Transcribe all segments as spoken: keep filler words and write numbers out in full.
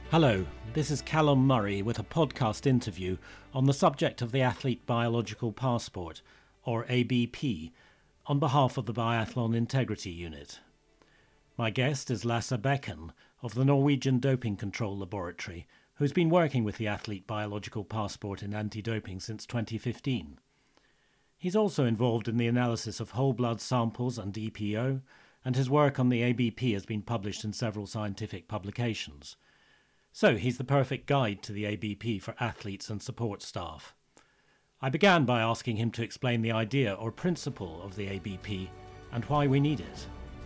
Hello, this is Callum Murray with a podcast interview on the subject of the Athlete Biological Passport, or A B P, on behalf of the Biathlon Integrity Unit. My guest is Lasse Bekken of the Norwegian Doping Control Laboratory, who's been working with the Athlete Biological Passport in anti-doping since twenty fifteen. He's also involved in the analysis of whole blood samples and E P O, and his work on the A B P has been published in several scientific publications. So he's the perfect guide to the A B P for athletes and support staff. I began by asking him to explain the idea or principle of the A B P and why we need it.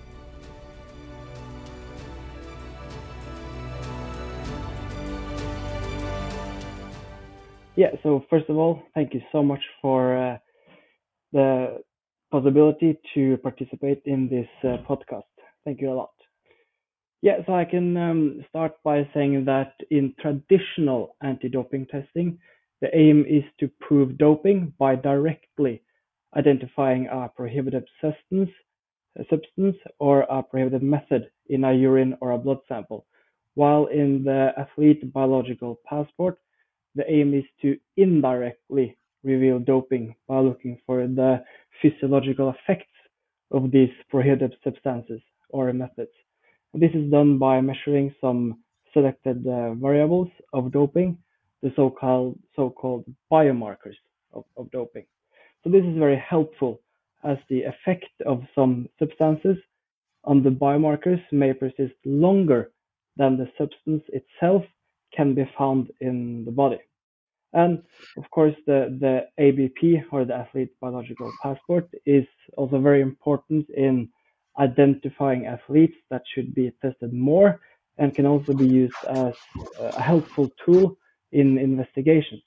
Yeah, so first of all, thank you so much for uh, the possibility to participate in this uh, podcast. Thank you a lot. Yeah, so I can um, start by saying that in traditional anti-doping testing, the aim is to prove doping by directly identifying a prohibited substance, a substance or a prohibited method in a urine or a blood sample, while in the Athlete Biological Passport, the aim is to indirectly reveal doping by looking for the physiological effects of these prohibited substances or methods. This is done by measuring some selected uh, variables of doping, the so-called so-called biomarkers of, of doping. So this is very helpful as the effect of some substances on the biomarkers may persist longer than the substance itself can be found in the body. And of course, the, the A B P, or the Athlete Biological Passport, is also very important in identifying athletes that should be tested more and can also be used as a helpful tool in investigations.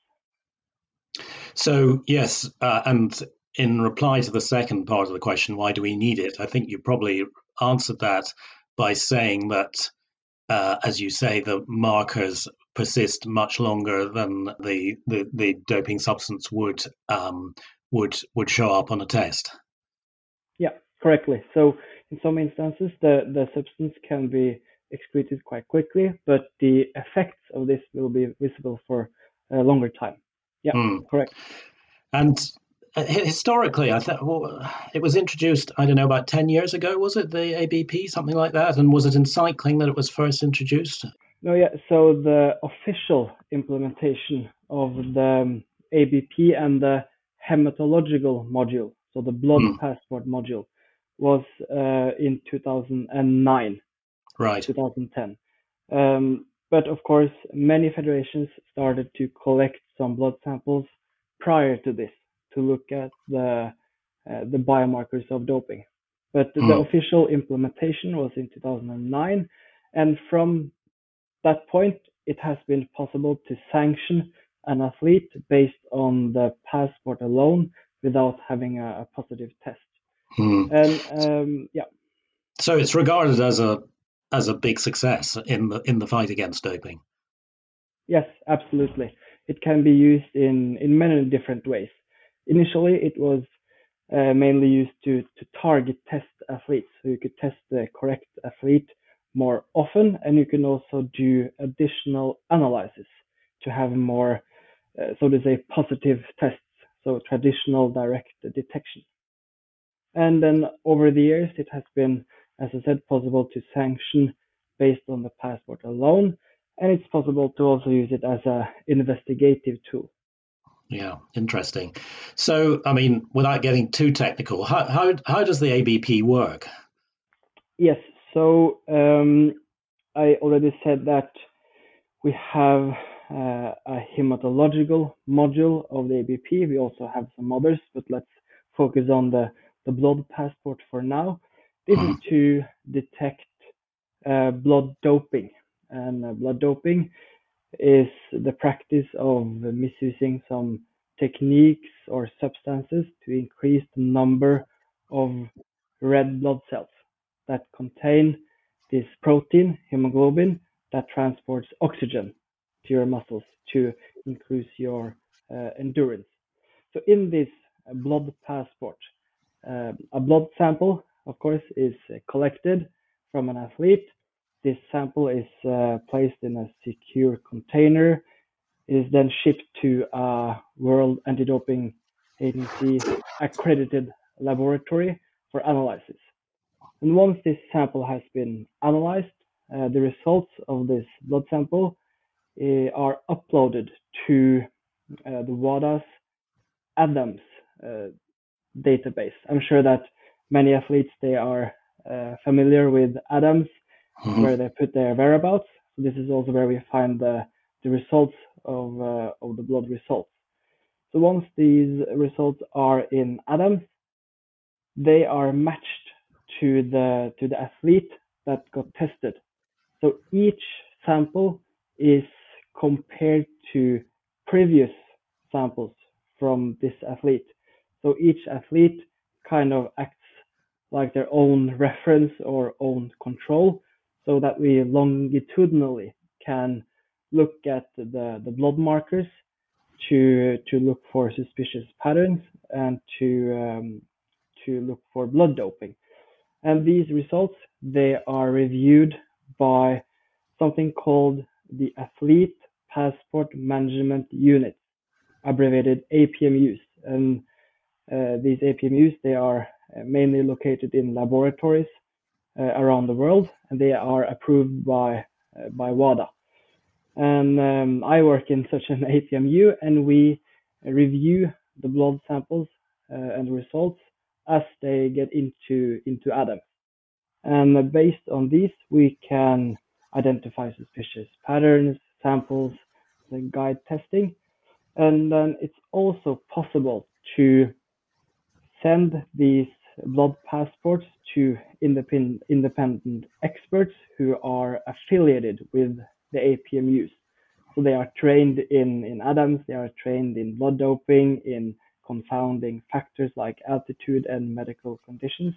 So, yes, uh, and in reply to the second part of the question, why do we need it? I think you probably answered that by saying that, uh, as you say, the markers persist much longer than the the, the doping substance would um, would would show up on a test. Yeah, correctly. So in some instances, the, the substance can be excreted quite quickly, but the effects of this will be visible for a longer time. Yeah, mm. correct. And historically, I thought well, it was introduced, I don't know, about ten years ago, was it, the A B P, something like that? And was it in cycling that it was first introduced? No, yeah. So the official implementation of the A B P and the hematological module, so the blood mm. passport module, was uh, in two thousand nine, right? twenty ten. Um, but of course, many federations started to collect some blood samples prior to this to look at the uh, the biomarkers of doping. But mm. the official implementation was in two thousand nine, and from that point, it has been possible to sanction an athlete based on the passport alone without having a, a positive test. Hmm. And um, yeah. So it's regarded as a as a big success in the in the fight against doping. Yes, absolutely. It can be used in in many different ways. Initially, it was uh, mainly used to to target test athletes, so you could test the correct athlete more often, and you can also do additional analysis to have more, uh, so to say, positive tests, so traditional direct detection. And then over the years, it has been, as I said, possible to sanction based on the passport alone, and it's possible to also use it as an investigative tool. Yeah, interesting. So, I mean, without getting too technical, how how how does the A B P work? Yes, so um, I already said that we have uh, a hematological module of the A B P. We also have some others, but let's focus on the, the blood passport for now. This mm-hmm. is to detect uh, blood doping. And uh, blood doping is the practice of misusing some techniques or substances to increase the number of red blood cells that contain this protein, hemoglobin, that transports oxygen to your muscles to increase your uh, endurance. So in this uh, blood passport, uh, a blood sample, of course, is uh, collected from an athlete. this sample is uh, placed in a secure container, is then shipped to a World Anti-Doping Agency accredited laboratory for analysis. And once this sample has been analyzed, uh, the results of this blood sample uh, are uploaded to uh, the WADA's ADAMS uh, database. I'm sure that many athletes, they are uh, familiar with ADAMS, mm-hmm. where they put their whereabouts. So this is also where we find the, the results of, uh, of the blood results. So once these results are in ADAMS, they are matched to the to the athlete that got tested. So each sample is compared to previous samples from this athlete. So each athlete kind of acts like their own reference or own control, so that we longitudinally can look at the, the blood markers to to look for suspicious patterns and to um, to look for blood doping. And these results, they are reviewed by something called the Athlete Passport Management Unit, abbreviated A P M Us. And uh, these A P M Us, they are mainly located in laboratories uh, around the world, and they are approved by uh, by WADA. And um, I work in such an A P M U, and we review the blood samples uh, and results as they get into into ADAMS. And based on these, we can identify suspicious patterns, samples, and guide testing. And then it's also possible to send these blood passports to independent, independent experts who are affiliated with the A P M Us. So they are trained in, in ADAMS, they are trained in blood doping, in confounding factors like altitude and medical conditions.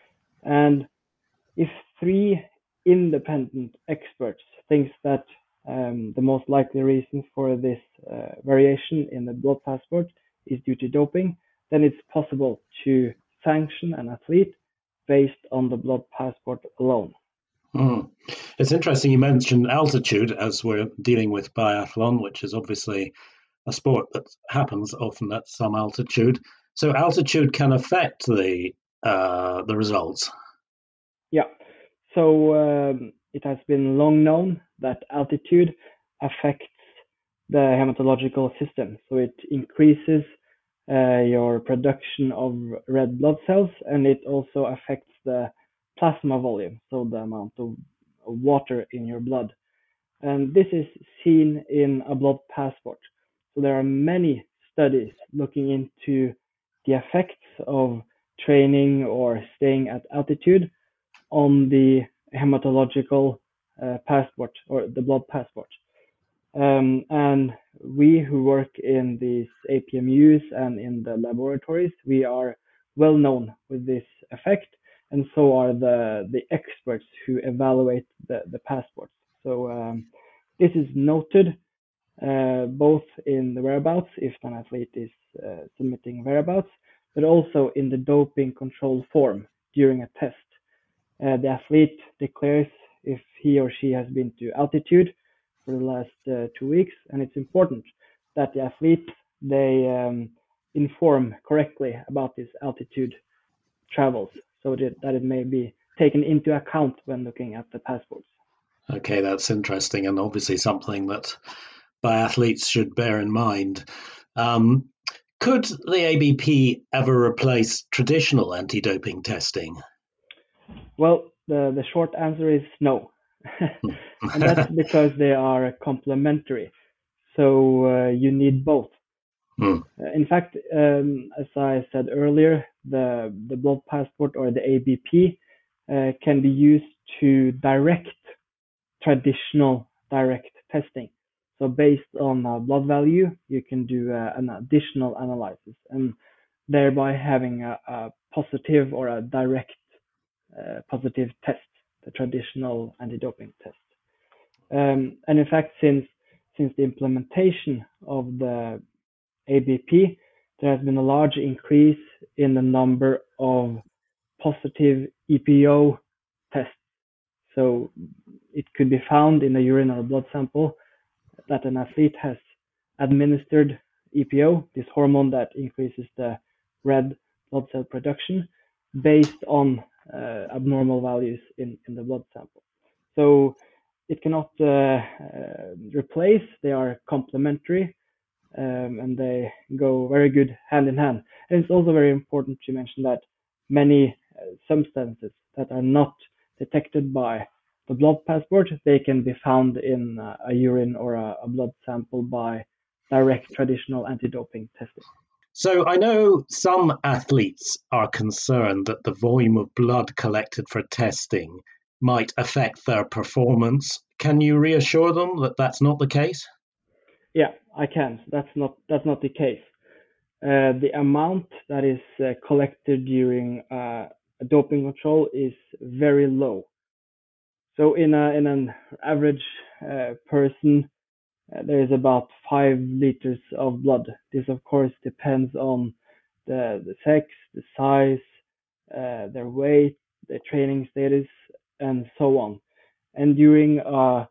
And if three independent experts think that um, the most likely reason for this uh, variation in the blood passport is due to doping, then it's possible to sanction an athlete based on the blood passport alone. Mm. It's interesting you mentioned altitude, as we're dealing with biathlon, which is obviously a sport that happens often at some altitude. So altitude can affect the uh, the results. Yeah. So um, it has been long known that altitude affects the hematological system. So it increases uh, your production of red blood cells, and it also affects the plasma volume, so the amount of water in your blood. And this is seen in a blood passport. So there are many studies looking into the effects of training or staying at altitude on the hematological uh, passport or the blood passport. Um, and we who work in these A P M Us and in the laboratories, we are well known with this effect, and so are the, the experts who evaluate the, the passports. So um, this is noted uh, both in the whereabouts, if an athlete is uh, submitting whereabouts, but also in the doping control form during a test. Uh, the athlete declares if he or she has been to altitude for the last uh, two weeks, and it's important that the athletes they um, inform correctly about this altitude travels, so that, that it may be taken into account when looking at the passports. Okay, that's interesting, and obviously something that biathletes should bear in mind. Um, could the A B P ever replace traditional anti-doping testing? Well, the, the short answer is no. And that's because they are complementary. So uh, you need both. Hmm. Uh, in fact, um, as I said earlier, the, the blood passport or the A B P uh, can be used to direct traditional direct testing. So based on uh, blood value, you can do uh, an additional analysis and thereby having a, a positive or a direct uh, positive test, the traditional anti-doping test. Um, and in fact, since since the implementation of the A B P, there has been a large increase in the number of positive E P O tests. So it could be found in a urine or a blood sample that an athlete has administered E P O, this hormone that increases the red blood cell production, based on uh, abnormal values in, in the blood sample. So it cannot uh, uh, replace, they are complementary, um, and they go very good hand in hand. And it's also very important to mention that many uh, substances that are not detected by the blood passport, they can be found in uh, a urine or a, a blood sample by direct traditional anti-doping testing. So I know some athletes are concerned that the volume of blood collected for testing might affect their performance. Can you reassure them that that's not the case? Yeah, I can. That's not that's not the case. Uh, the amount that is uh, collected during uh, a doping control is very low. So in a in an average uh, person, uh, there is about five liters of blood. This, of course, depends on the the sex, the size, uh, their weight, their training status, and so on. And during a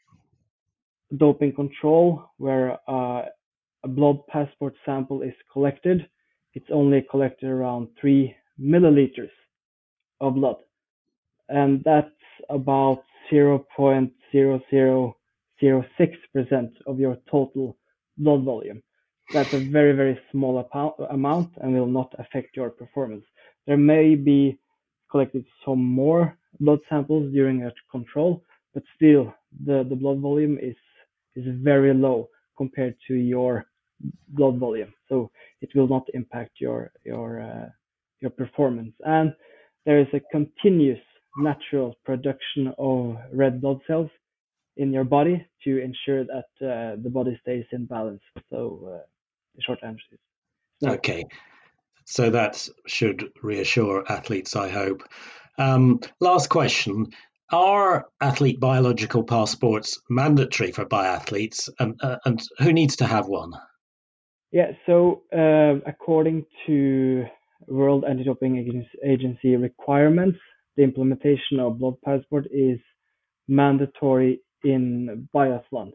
doping control, where uh, a blood passport sample is collected, it's only collected around three milliliters of blood, and that's about zero point zero zero zero six percent of your total blood volume. That's a very, very small amount and will not affect your performance. There may be collected some more blood samples during a control, but still the, the blood volume is is very low compared to your blood volume, so it will not impact your your uh, your performance. And there is a continuous natural production of red blood cells in your body to ensure that uh, the body stays in balance. So uh, the short answer is no. Okay, so that should reassure athletes, I hope. Um, last question. Are athlete biological passports mandatory for biathletes, and, uh, and who needs to have one? Yeah, so uh, according to World Anti-Doping Agency requirements, the implementation of blood passport is mandatory in biathlon.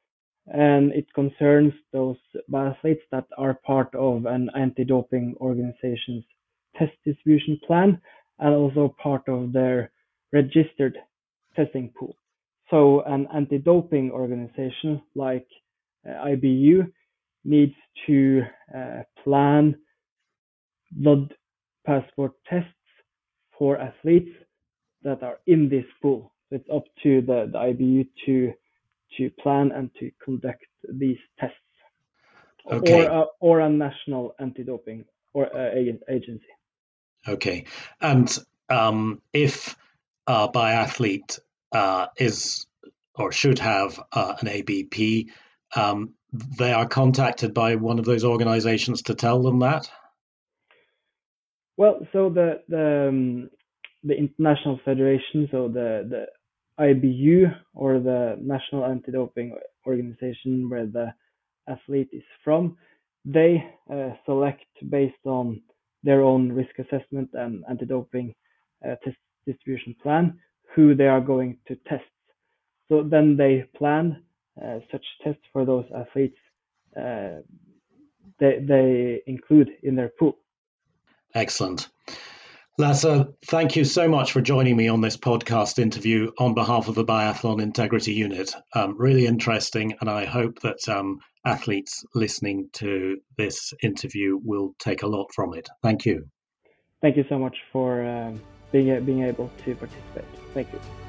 And it concerns those biathletes that are part of an anti-doping organization's test distribution plan and also part of their registered testing pool. So an anti-doping organization like uh, I B U needs to uh, plan blood passport tests for athletes that are in this pool. So it's up to the, the I B U to to plan and to conduct these tests, okay. or a, or a national anti-doping or uh, agency. Okay, and um, if a biathlete uh, is or should have uh, an A B P, um, they are contacted by one of those organizations to tell them that? Well, so the the um, the international federation, so the the I B U or the National Anti-Doping Organization where the athlete is from, they uh, select based on their own risk assessment and anti-doping uh, test distribution plan who they are going to test. So then they plan uh, such tests for those athletes uh, they, they include in their pool. Excellent. Lasse, thank you so much for joining me on this podcast interview on behalf of the Biathlon Integrity Unit. Um, really interesting, and I hope that um, athletes listening to this interview will take a lot from it. Thank you. Thank you so much for um, being being able to participate. Thank you.